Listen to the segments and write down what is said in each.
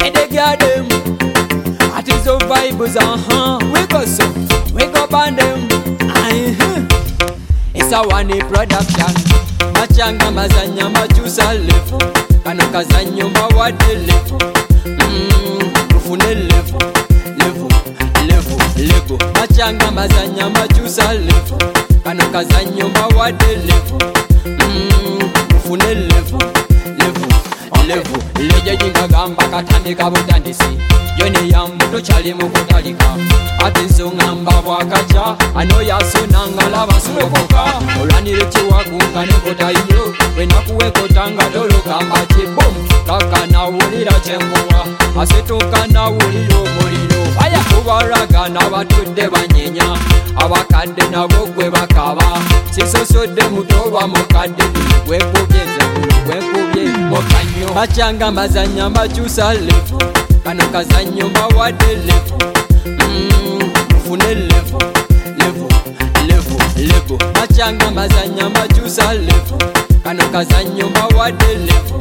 Hey, they got them. At is of vibes, we go so, we go band them. It's a one production. Machanga mazanya machusa lefu. Kano kazanyo mawade lefu. Ufune lefu, lefu, lefu, lefu. Machanga mazanya machusa lefu. Kano kazanyo mawade lefu. Ufune lefu, lefu, lefu. Leje jinga gamba katandika butandisi. Yoni yambu chali mukutalika. Ati nsungamba wakacha. Ano yasunanga lava sulokoka. Olanire chiwakunga nekotaiyo. Wenakuwe kotanga dolo kamba chibom. Kaka na ulira chenguwa. Asetuka na uliro muliro. Aya kubaraga na batude banyenya. Abakande na bogwe bakaba. Sisosode mutoba mukade. Wekubyenze wekubye mokanyo. Machanga mazanya machusa lefu. Kano kazanyo mawade lefu. Ufune lefu, lefu, lefu, lefu. Machanga mazanya machusa lefu. Kano kazanyo mawade lefu.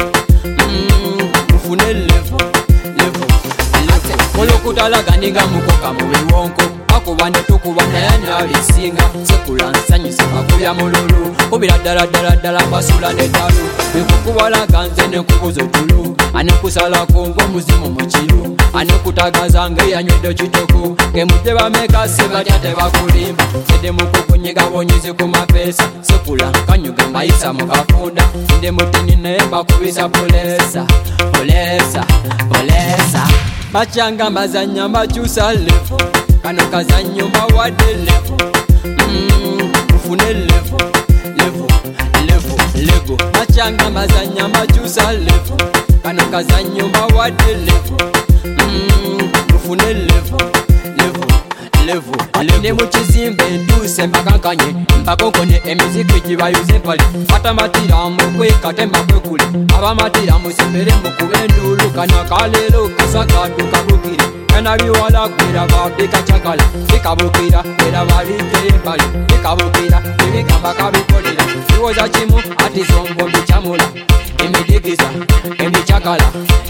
Ufune lefu, lefu, lefu. Olokutala ganiga mukoka mubiwonko. Akubande tukubanda yanalisinga. Sekula nsanyusa bakubya mululu. Kubira dala dala dala basula nedalu. Bikukubala ganze nekubuzo tulu. Anekusala kongo muzimu muchiru. Anekutagaza nge yanywedde kitoku. Ngemudde bameka sebatya tebakulimba. Sede mukukunyiga bonyizi ku mapesa. Sekula kanyuga mbayisa mukafunda. Nde mutini naye mbakubisa polesa. Polesa, polesa. Machanga mazanya machusa lefu. Kano kazanyo mawade lefu. Ufune lefu, lefu, lefu, lefu. Machanga mazanya machusa lefu. Kano kazanyo mawade lefu. Ufune lefu, lefu, lefu. Alinde muchizimbe nduse mbakankanye. Mbakokone emiziki jibayuze mpali. Atamatira mukwekate makwekule. Abamatira musembere mukubendulu. Kana kalelo kasakadu kabukire. Kana biwala kwira babika chakala. Bikabukira era balikere mpali. Bikabukira ebigamba kabikolera. Biwoza chimu ati zongo bichamula. Emidigiza, emichakala.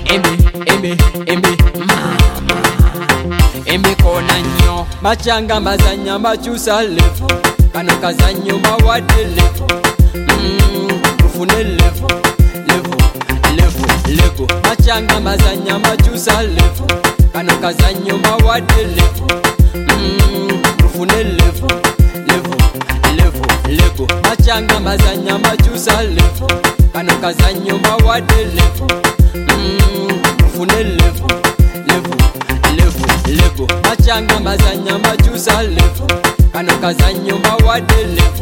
Emi mama. Emi kona nyo. Machanga mazanya machusa lefu. Kano kazanyo mawade lefu. Ufune lefu, lefu, lefu, lefu. Machanga mazanya machusa lefu. Kano kazanyo mawade lefu. Ufune lefu, lefu, lefu, lefu. Machanga mazanya machusa lefu. Kano kazanyo mawade lefu. Ufune lefu, lefu, lefu, lefu. Machanga mazanya machusa lefu. Kano kazanyo mawade lefu.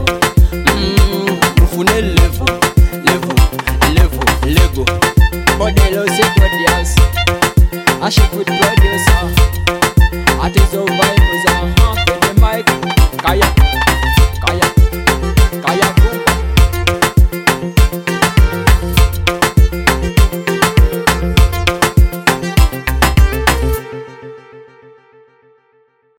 Ufune lefu, lefu, lefu, lefu. Modelo se produce. Ashik with producer. Atizo vibes.